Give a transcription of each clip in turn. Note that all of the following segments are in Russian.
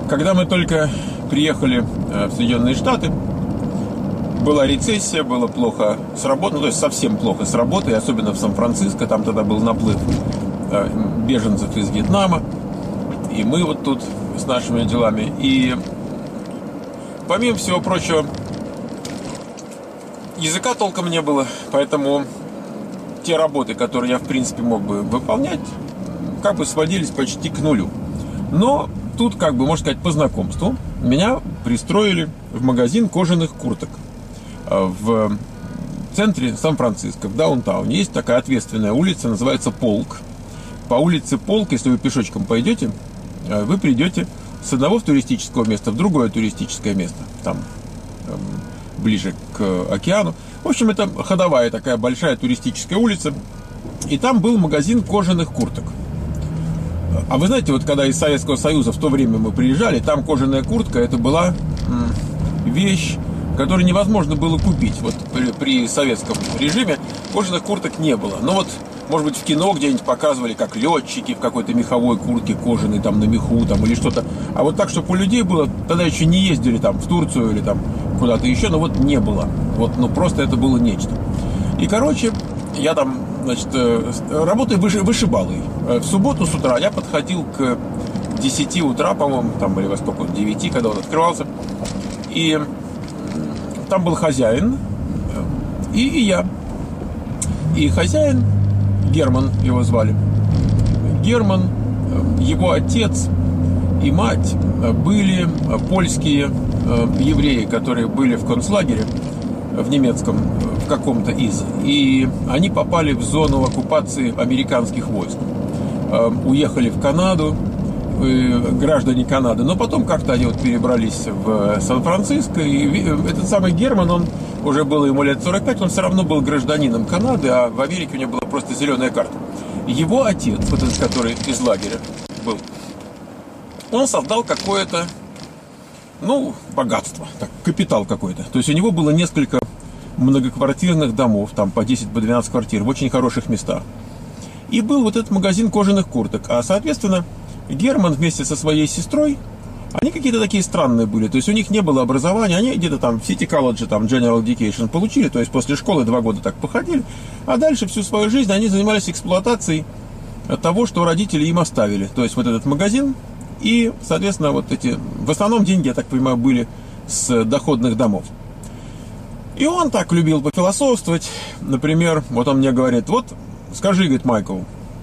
Когда мы только приехали в Соединенные Штаты, была рецессия, было плохо с работой, ну, то есть совсем плохо с работой, особенно в Сан-Франциско, там тогда был наплыв беженцев из Вьетнама, и мы вот тут с нашими делами. И помимо всего прочего, языка толком не было, поэтому те работы, которые я в принципе мог бы выполнять, как бы сводились почти к нулю. Но тут, как бы, можно сказать, по знакомству меня пристроили в магазин кожаных курток в центре Сан-Франциско, в даунтауне. Есть такая ответственная улица, называется Полк. По улице Полк, если вы пешочком пойдете, вы придете с одного туристического места в другое туристическое место, там ближе к океану. В общем, это ходовая такая большая туристическая улица. И там был магазин кожаных курток. А вы знаете, вот когда из Советского Союза в то время мы приезжали, там кожаная куртка, это была вещь, которую невозможно было купить. Вот при советском режиме кожаных курток не было. Но вот, может быть, в кино где-нибудь показывали, как летчики в какой-то меховой куртке кожаной, там, на меху, там, или что-то. А вот так, чтобы у людей было, тогда еще не ездили там в Турцию или там куда-то еще, но вот не было. Вот, ну, просто это было нечто. И, короче, я там, значит, работаю вышибалой. В субботу с утра я подходил к 10 утра, по-моему, там, или во сколько, 9, когда он открывался. И там был хозяин и я. И хозяин, Герман его звали. Герман, его отец и мать были польские евреи, которые были в концлагере в немецком, в каком-то из. И они попали в зону оккупации американских войск. Уехали в Канаду, граждане Канады, но потом как-то они вот перебрались в Сан-Франциско, и этот самый Герман, он уже было ему лет 45, он все равно был гражданином Канады, а в Америке у него была просто зеленая карта. Его отец, вот этот, который из лагеря был, он создал какое-то, ну, богатство, так, капитал какой-то. То есть у него было несколько многоквартирных домов, там по 10, по 12 квартир в очень хороших местах. И был вот этот магазин кожаных курток, а, соответственно, Герман вместе со своей сестрой, они какие-то такие странные были, то есть у них не было образования, они где-то там в City College, там General Education получили, то есть после школы 2 года так походили, а дальше всю свою жизнь они занимались эксплуатацией того, что родители им оставили, то есть вот этот магазин и, соответственно, вот эти, в основном деньги, я так понимаю, были с доходных домов. И он так любил пофилософствовать, например, вот он мне говорит, вот скажи, говорит, Майкл,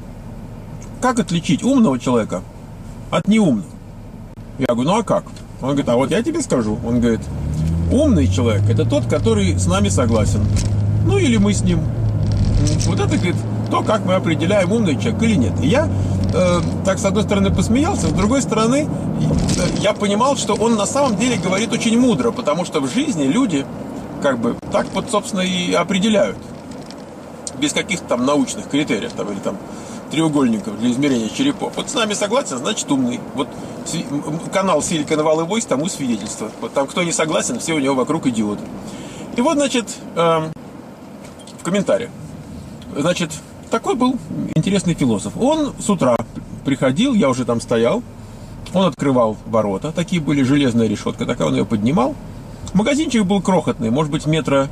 как отличить умного человека от неумного? Я говорю, ну а как? Он говорит, а вот я тебе скажу. Он говорит, умный человек – это тот, который с нами согласен. Ну или мы с ним. Вот это, говорит, то, как мы определяем, умный человек или нет. И я так, с одной стороны, посмеялся, с другой стороны, я понимал, что он на самом деле говорит очень мудро, потому что в жизни люди как бы так вот, собственно, и определяют. Без каких-то там научных критериев там, или там треугольников для измерения черепов. Вот с нами согласен, значит умный. Вот канал Silicon Valley Voice тому свидетельство. Вот там кто не согласен, все у него вокруг идиоты. И вот, значит, в комментариях. Значит, такой был интересный философ. Он с утра приходил, я уже там стоял, он открывал ворота, такие были, железная решетка, такая, он ее поднимал. Магазинчик был крохотный, может быть, метра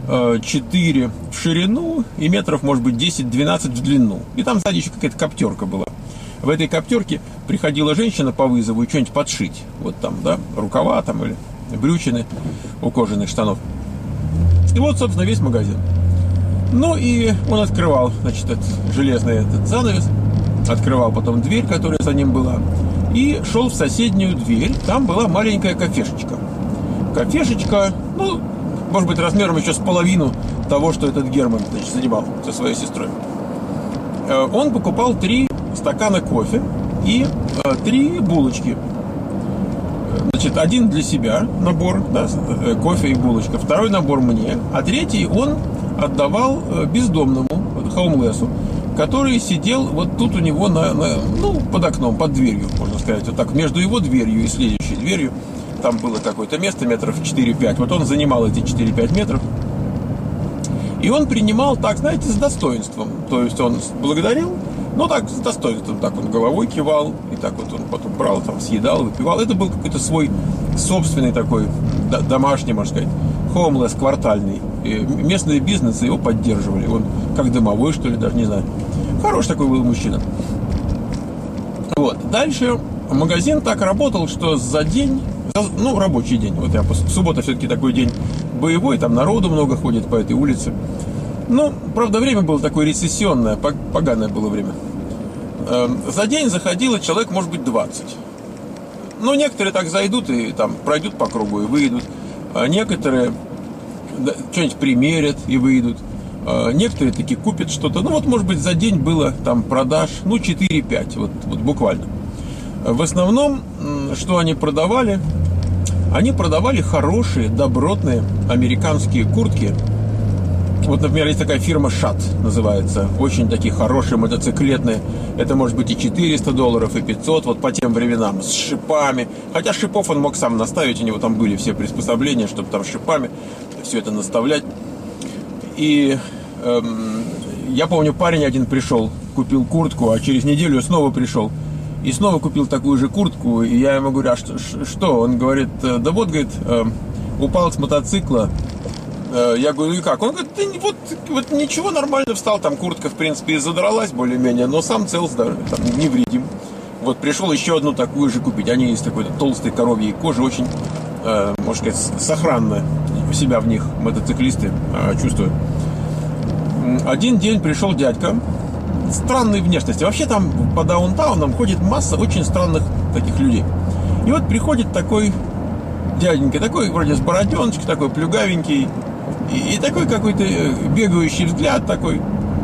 4 в ширину и метров, может быть, 10-12 в длину. И там сзади еще какая-то коптерка была. В этой коптерке приходила женщина по вызову и что-нибудь подшить. Вот там, да, рукава там или брючины у кожаных штанов. И вот, собственно, весь магазин. Ну и он открывал, значит, этот железный этот занавес, открывал потом дверь, которая за ним была, и шел в соседнюю дверь. Там была маленькая кафешечка. Кафешечка, ну, может быть, размером еще с половину того, что этот Герман, значит, занимал со своей сестрой. Он покупал 3 стакана кофе и 3 булочки. Значит, один для себя набор, да, кофе и булочка, второй набор мне, а третий он отдавал бездомному, хоумлессу, который сидел вот тут у него ну, под окном, под дверью, можно сказать, вот так, между его дверью и следующей дверью. Там было какое-то место, метров 4-5. Вот он занимал эти 4-5 метров. И И он принимал так, знаете, с достоинством. То есть он благодарил, но так, с достоинством. Так он головой кивал, и так вот он потом брал, там, съедал, выпивал. Это был какой-то свой собственный такой, домашний, можно сказать, хоумлесс, квартальный. И местные бизнесы его поддерживали. Он как домовой, что ли, даже не знаю. Хороший такой был мужчина. Вот. Дальше магазин так работал, что за день, ну, рабочий день, вот я суббота все-таки такой день боевой, там народу много ходит по этой улице. Ну, правда, время было такое рецессионное, поганое было время. За день заходило человек, может быть, 20. Ну, некоторые так зайдут и там пройдут по кругу и выйдут. А некоторые что-нибудь примерят и выйдут. Некоторые таки купят что-то. Ну, вот, может быть, за день было там продаж, ну, 4-5, вот буквально. В основном, что они продавали? Они продавали хорошие, добротные американские куртки. Вот, например, есть такая фирма Шат, называется. Очень такие хорошие мотоциклетные. Это может быть и $400, и 500, вот по тем временам, с шипами. Хотя шипов он мог сам наставить, у него там были все приспособления, чтобы там шипами все это наставлять. И я помню, парень один пришел, купил куртку, а через неделю снова пришел. И снова купил такую же куртку. И я ему говорю, а что? Он говорит, да вот, говорит, упал с мотоцикла. Я говорю, и как? Он говорит, да вот ничего, нормально встал, там куртка, в принципе, и задралась более-менее, но сам цел, там, невредим. Вот пришел еще одну такую же купить. Они из такой толстой коровьей кожи, очень, можно сказать, сохранно себя в них мотоциклисты чувствуют. Один день пришел дядька странной внешности. Вообще там по даунтаунам ходит масса очень странных таких людей. И вот приходит такой дяденька, такой вроде с бороденочкой, такой плюгавенький, и такой какой-то бегающий взгляд такой,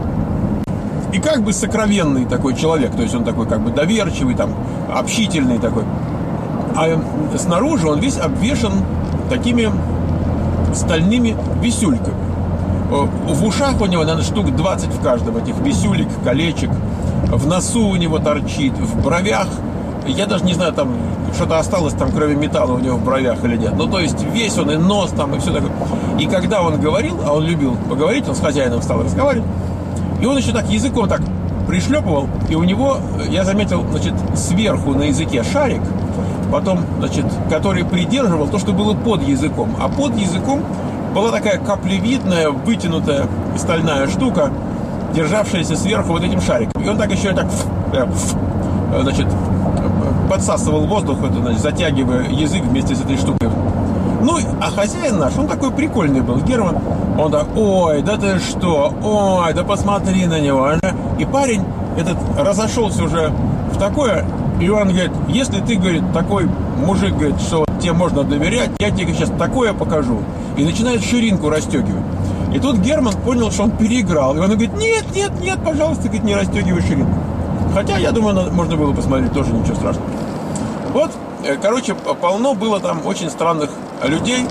и как бы сокровенный такой человек, то есть он такой как бы доверчивый, там, общительный такой. А снаружи он весь обвешан такими стальными висюльками. В ушах у него, наверное, штук 20 в каждом этих висюлек, колечек. В носу у него торчит, в бровях. Я даже не знаю, там что-то осталось там, кроме металла у него в бровях или нет. Ну, то есть весь он, и нос там, и все такое. И когда он говорил, а он любил поговорить, он с хозяином стал разговаривать, и он еще так языком так пришлепывал, и у него, я заметил, значит, сверху на языке шарик, потом, значит, который придерживал то, что было под языком. А под языком была такая каплевидная, вытянутая стальная штука, державшаяся сверху вот этим шариком. И он так еще так, значит, подсасывал воздух, значит, затягивая язык вместе с этой штукой. Ну, а хозяин наш, он такой прикольный был, Герман. Он так, ой, да ты что, ой, да посмотри на него. И парень этот разошелся уже в такое, и он говорит, если ты, говорит, такой мужик, говорит, что тебе можно доверять, я тебе сейчас такое покажу. И начинает ширинку расстегивать. И тут Герман понял, что он переиграл. И он говорит, нет, пожалуйста, говорит, не расстегивай ширинку. Хотя, я думаю, можно было посмотреть, тоже ничего страшного. Вот, короче, полно было там очень странных людей.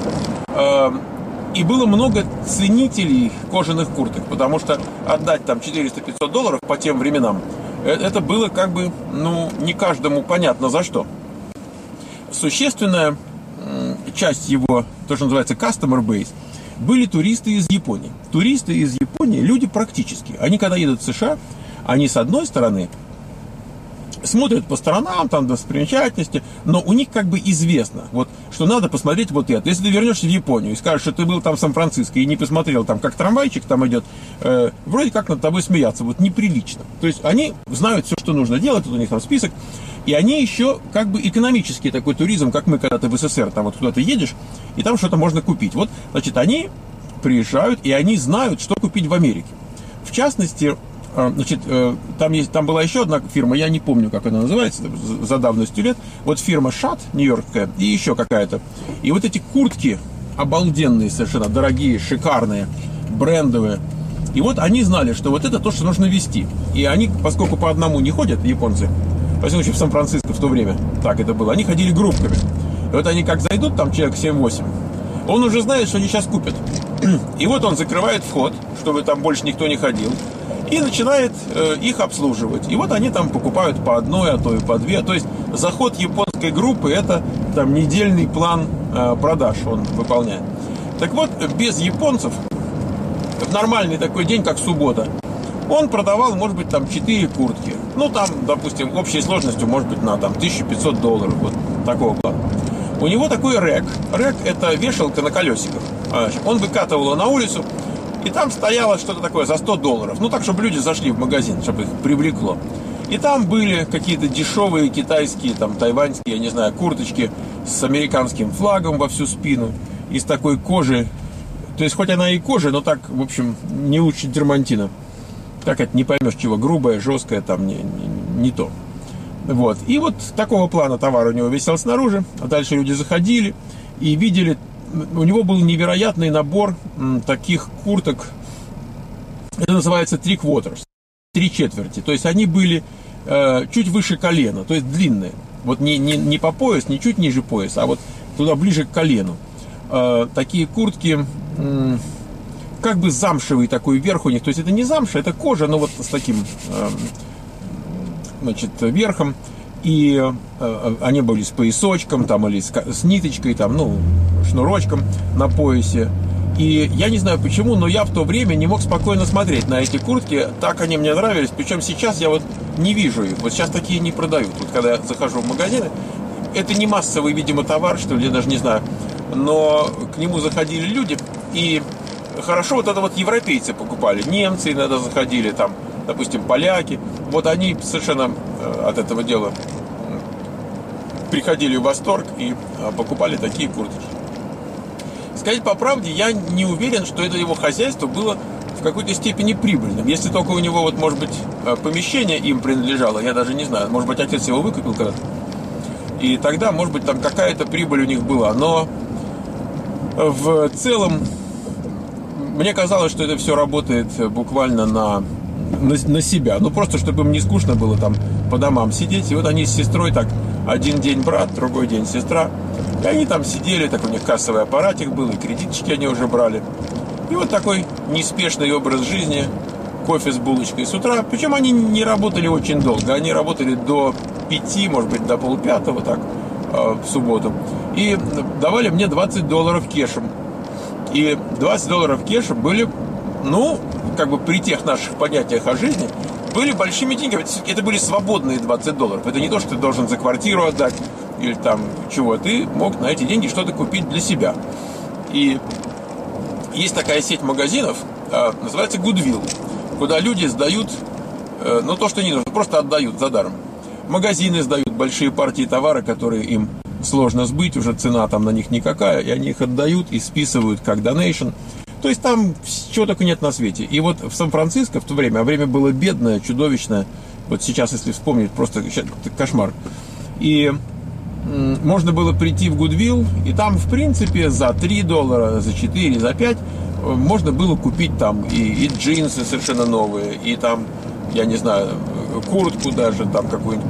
И было много ценителей кожаных курток. Потому что отдать там $400-500 по тем временам, это было как бы, ну, не каждому понятно за что. Существенная часть его, то, что называется customer base, были туристы из Японии. Туристы из Японии, люди практические. Они, когда едут в США, они, с одной стороны, смотрят по сторонам, там, достопримечательности, но у них как бы известно, вот, что надо посмотреть вот это. Если ты вернешься в Японию и скажешь, что ты был там в Сан-Франциско и не посмотрел, там, как трамвайчик там идет, вроде как над тобой смеяться, вот, неприлично. То есть они знают все, что нужно делать, тут у них там список, и они еще как бы экономический такой туризм, как мы когда-то в СССР, там вот куда-то едешь, и там что-то можно купить. Вот, значит, они приезжают, и они знают, что купить в Америке. В частности, значит, там была еще одна фирма, я не помню, как она называется, за давностью лет. Вот фирма Шат, нью-йоркская, и еще какая-то. И вот эти куртки обалденные совершенно, дорогие, шикарные, брендовые. И вот они знали, что вот это то, что нужно везти. И они, поскольку по одному не ходят, японцы, во всяком случае в Сан-Франциско в то время, так это было, они ходили группками. И вот они как зайдут, там человек 7-8, он уже знает, что они сейчас купят. И вот он закрывает вход, чтобы там больше никто не ходил, и начинает их обслуживать. И вот они там покупают по одной, а то и по две. То есть заход японской группы — это там недельный план продаж он выполняет. Так вот, без японцев в нормальный такой день, как суббота, он продавал, может быть, там 4 куртки. Ну, там, допустим, общей сложностью, может быть, на там $1500, вот такого плана. У него такой рэк. Рэк – это вешалка на колесиках. Он выкатывал ее на улицу, и там стояло что-то такое за $100. Ну, так, чтобы люди зашли в магазин, чтобы их привлекло. И там были какие-то дешевые китайские, там, тайваньские, я не знаю, курточки с американским флагом во всю спину, из такой кожи. То есть, хоть она и кожа, но так, в общем, не лучше дермантина. Так это не поймешь чего, грубая, жесткая, там не то. Вот. И вот такого плана товар у него висел снаружи, а дальше люди заходили и видели, у него был невероятный набор таких курток, это называется three quarters, 3/4, то есть они были чуть выше колена, то есть длинные, вот не по пояс, не чуть ниже пояса, а вот туда ближе к колену. Такие куртки, как бы замшевый такой верх у них, то есть это не замша, это кожа, но вот с таким, значит, верхом, и они были с поясочком, там, или с ниточкой, там, ну, шнурочком на поясе. И я не знаю почему, но я в то время не мог спокойно смотреть на эти куртки, так они мне нравились, причем сейчас я вот не вижу их, вот сейчас такие не продают. Вот когда я захожу в магазины, это не массовый, видимо, товар, что ли, я даже не знаю, но к нему заходили люди, и хорошо вот это вот европейцы покупали, немцы иногда заходили, там, допустим, поляки, вот они совершенно от этого дела приходили в восторг и покупали такие куртки. Сказать по правде, я не уверен, что это его хозяйство было в какой-то степени прибыльным. Если только у него, вот, может быть, помещение им принадлежало, я даже не знаю, может быть, отец его выкупил когда-то, и тогда, может быть, там какая-то прибыль у них была, но в целом мне казалось, что это все работает буквально на себя. Ну, просто, чтобы им не скучно было там по домам сидеть. И вот они с сестрой так, один день брат, другой день сестра. И они там сидели, так у них кассовый аппаратик был, и кредиточки они уже брали. И вот такой неспешный образ жизни, кофе с булочкой с утра. Причем они не работали очень долго. Они работали до 5, может быть, до 4:30, так, в субботу. И давали мне $20 кешем. И $20 кеша были, ну, как бы при тех наших понятиях о жизни, были большими деньгами. Это были свободные $20. Это не то, что ты должен за квартиру отдать или там чего. Ты мог на эти деньги что-то купить для себя. И есть такая сеть магазинов, называется Goodwill, куда люди сдают, ну, то, что не нужно, просто отдают за даром. Магазины сдают большие партии товара, которые им сложно сбыть, уже цена там на них никакая, и они их отдают и списывают как donation. То есть там чего только нет на свете. И вот в Сан-Франциско в то время, а время было бедное, чудовищное, вот сейчас, если вспомнить, просто кошмар. И можно было прийти в Goodwill, и там, в принципе, за $3, за 4, за 5 можно было купить там и джинсы совершенно новые, и там, я не знаю, куртку даже, там какую-нибудь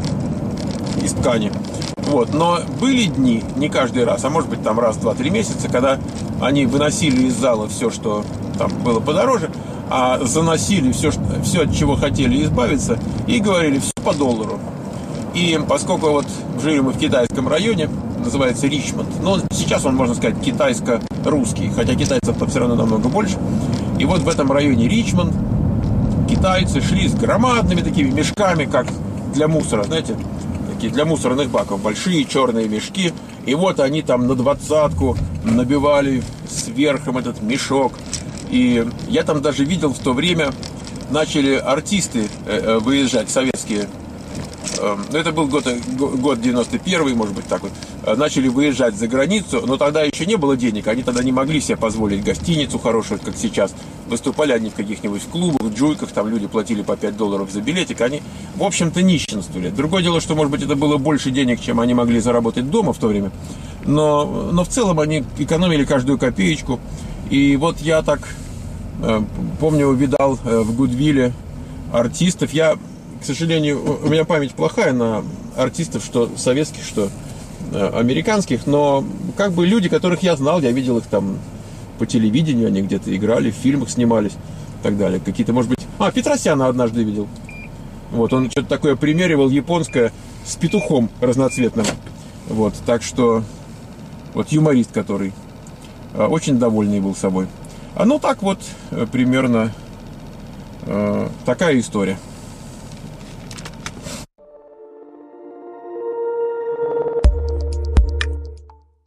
из ткани. Вот. Но были дни, не каждый раз, а может быть там раз, 2, 3 месяца, когда они выносили из зала все, что там было подороже, а заносили все, от чего хотели избавиться, и говорили все по $1. И поскольку вот жили мы в китайском районе, называется Ричмонд, но сейчас он, можно сказать, китайско-русский, хотя китайцев там все равно намного больше. И вот в этом районе Ричмонд китайцы шли с громадными такими мешками, как для мусора, знаете, такие для мусорных баков, большие черные мешки. И вот они там на 20-ку набивали сверхом этот мешок. И я там даже видел в то время, начали артисты выезжать, советские. Это был год 91-й, может быть, так вот. Начали выезжать за границу, но тогда еще не было денег. Они тогда не могли себе позволить гостиницу хорошую, как сейчас. Выступали они в каких-нибудь клубах, в джуйках, там люди платили по $5 за билетик. Они, в общем-то, нищенствовали. Другое дело, что, может быть, это было больше денег, чем они могли заработать дома в то время. Но в целом они экономили каждую копеечку. И вот я так, помню, увидал в Гудвилле артистов. Я, к сожалению, у меня память плохая на артистов, что советских, что американских, но как бы люди, которых я знал, я видел их там по телевидению, они где-то играли, в фильмах снимались и так далее. Какие-то, может быть... Петросяна однажды видел. Вот, он что-то такое примеривал, японское, с петухом разноцветным. Вот, так что... Вот юморист, который очень довольный был собой. Ну так вот примерно такая история.